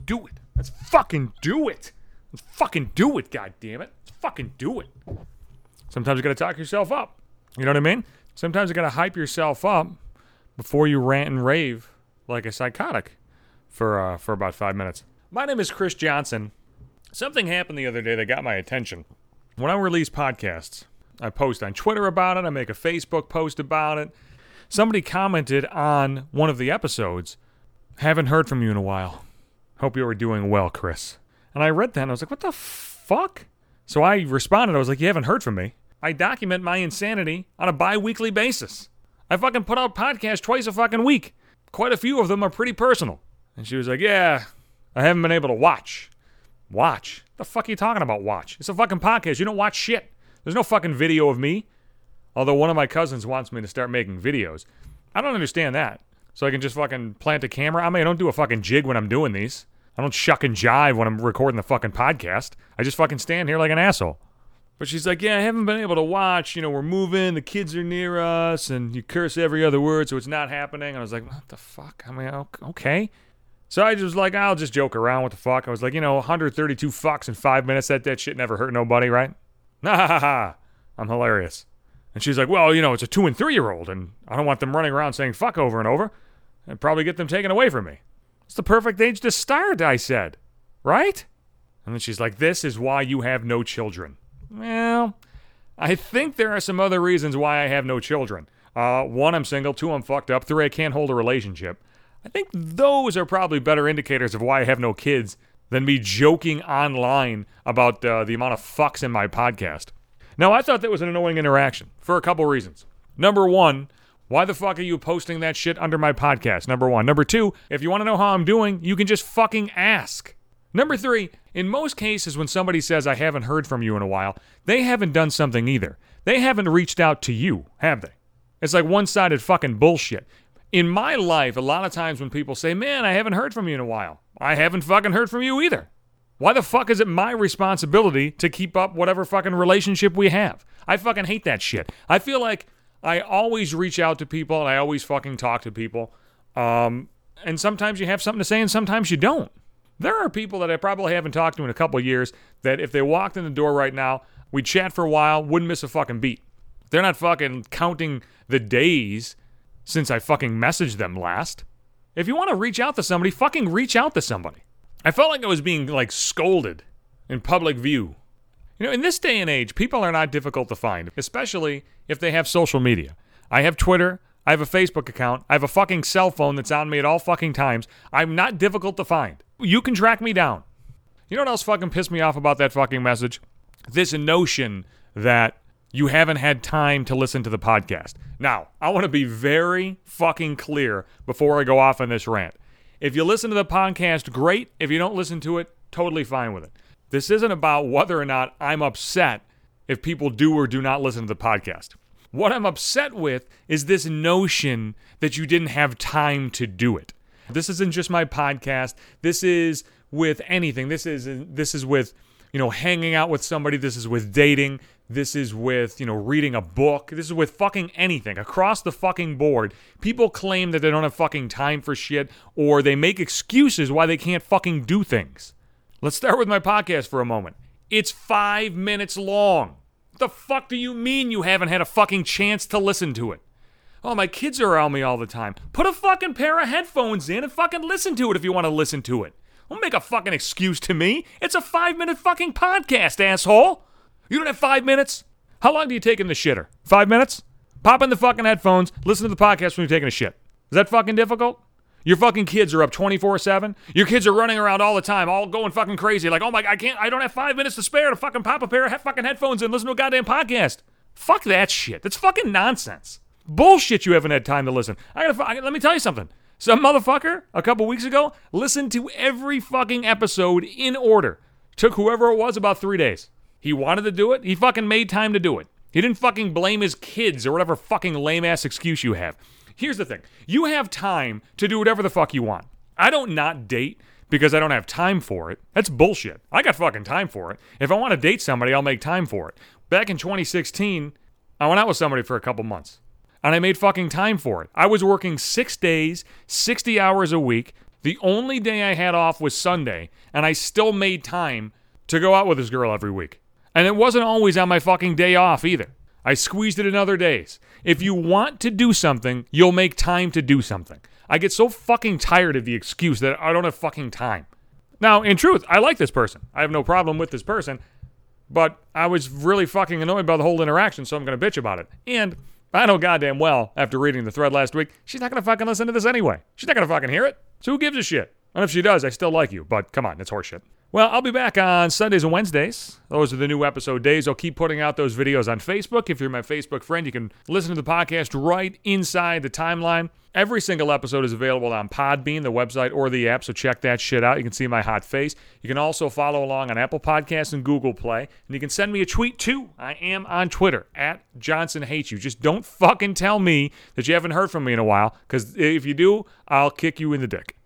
do it. Let's fucking do it. Let's fucking do it, goddammit. Let's fucking do it. Sometimes you gotta talk yourself up. You know what I mean? Sometimes you gotta hype yourself up before you rant and rave like a psychotic for about 5 minutes. My name is Chris Johnson. Something happened the other day that got my attention. When I release podcasts, I post on Twitter about it. I make a Facebook post about it. Somebody commented on one of the episodes, "Haven't heard from you in a while. Hope you are doing well, Chris." And I read that and I was like, what the fuck? So I responded. I was like, you haven't heard from me. I document my insanity on a bi-weekly basis. I fucking put out podcasts twice a fucking week. Quite a few of them are pretty personal. And she was like, yeah, I haven't been able to watch. Watch? The fuck are you talking about, watch? It's a fucking podcast. You don't watch shit. There's no fucking video of me. Although one of my cousins wants me to start making videos. I don't understand that. So I can just fucking plant a camera. I mean, I don't do a fucking jig when I'm doing these. I don't shuck and jive when I'm recording the fucking podcast. I just fucking stand here like an asshole. But she's like, yeah, I haven't been able to watch. You know, we're moving. The kids are near us. And you curse every other word, so it's not happening. And I was like, what the fuck? I mean, okay. So I just was like, I'll just joke around. What the fuck? I was like, 132 fucks in 5 minutes. That shit never hurt nobody, right? Ha ha ha. I'm hilarious. And she's like, well, it's a 2 and 3-year-old, and I don't want them running around saying fuck over and over. I'd probably get them taken away from me. It's the perfect age to start, I said. Right? And then she's like, this is why you have no children. Well, I think there are some other reasons why I have no children. 1, I'm single. 2, I'm fucked up. 3, I can't hold a relationship. I think those are probably better indicators of why I have no kids than me joking online about the amount of fucks in my podcast. Now, I thought that was an annoying interaction for a couple reasons. Number 1, why the fuck are you posting that shit under my podcast? Number 1. Number 2, if you want to know how I'm doing, you can just fucking ask. Number 3, in most cases when somebody says I haven't heard from you in a while, they haven't done something either. They haven't reached out to you, have they? It's like one-sided fucking bullshit. In my life, a lot of times when people say, man, I haven't heard from you in a while, I haven't fucking heard from you either. Why the fuck is it my responsibility to keep up whatever fucking relationship we have? I fucking hate that shit. I feel like I always reach out to people and I always fucking talk to people. And sometimes you have something to say and sometimes you don't. There are people that I probably haven't talked to in a couple of years that if they walked in the door right now, we'd chat for a while, wouldn't miss a fucking beat. They're not fucking counting the days since I fucking messaged them last. If you want to reach out to somebody, fucking reach out to somebody. I felt like I was being, scolded in public view. In this day and age, people are not difficult to find, especially if they have social media. I have Twitter, I have a Facebook account, I have a fucking cell phone that's on me at all fucking times. I'm not difficult to find. You can track me down. You know what else fucking pissed me off about that fucking message? This notion that you haven't had time to listen to the podcast. Now, I want to be very fucking clear before I go off on this rant. If you listen to the podcast, great. If you don't listen to it, totally fine with it. This isn't about whether or not I'm upset if people do or do not listen to the podcast. What I'm upset with is this notion that you didn't have time to do it. This isn't just my podcast. This is with anything. This is with, hanging out with somebody. This is with dating. This is with, reading a book. This is with fucking anything. Across the fucking board, people claim that they don't have fucking time for shit, or they make excuses why they can't fucking do things. Let's start with my podcast for a moment. It's 5 minutes long. What the fuck do you mean you haven't had a fucking chance to listen to it? Oh, my kids are around me all the time. Put a fucking pair of headphones in and fucking listen to it if you want to listen to it. Don't make a fucking excuse to me. It's a 5-minute fucking podcast, asshole. You don't have 5 minutes? How long do you take in the shitter? 5 minutes? Pop in the fucking headphones, listen to the podcast when you're taking a shit. Is that fucking difficult? Your fucking kids are up 24/7. Your kids are running around all the time, all going fucking crazy. Like, oh my, I don't have 5 minutes to spare to fucking pop a pair of fucking headphones and listen to a goddamn podcast. Fuck that shit. That's fucking nonsense. Bullshit you haven't had time to listen. Let me tell you something. Some motherfucker, a couple weeks ago, listened to every fucking episode in order. Took whoever it was about 3 days. He wanted to do it. He fucking made time to do it. He didn't fucking blame his kids or whatever fucking lame-ass excuse you have. Here's the thing. You have time to do whatever the fuck you want. I don't not date because I don't have time for it. That's bullshit. I got fucking time for it. If I want to date somebody, I'll make time for it. Back in 2016, I went out with somebody for a couple months. And I made fucking time for it. I was working 6 days, 60 hours a week, The only day I had off was Sunday, and I still made time to go out with this girl every week. And it wasn't always on my fucking day off either. I squeezed it in other days. If you want to do something, you'll make time to do something. I get so fucking tired of the excuse that I don't have fucking time. Now, in truth, I like this person. I have no problem with this person. But I was really fucking annoyed by the whole interaction, so I'm going to bitch about it. And I know goddamn well, after reading the thread last week, she's not going to fucking listen to this anyway. She's not going to fucking hear it. So who gives a shit? And if she does, I still like you. But come on, it's horseshit. Well, I'll be back on Sundays and Wednesdays. Those are the new episode days. I'll keep putting out those videos on Facebook. If you're my Facebook friend, you can listen to the podcast right inside the timeline. Every single episode is available on Podbean, the website, or the app, so check that shit out. You can see my hot face. You can also follow along on Apple Podcasts and Google Play. And you can send me a tweet, too. I am on Twitter, @JohnsonHatesYou. Just don't fucking tell me that you haven't heard from me in a while, because if you do, I'll kick you in the dick.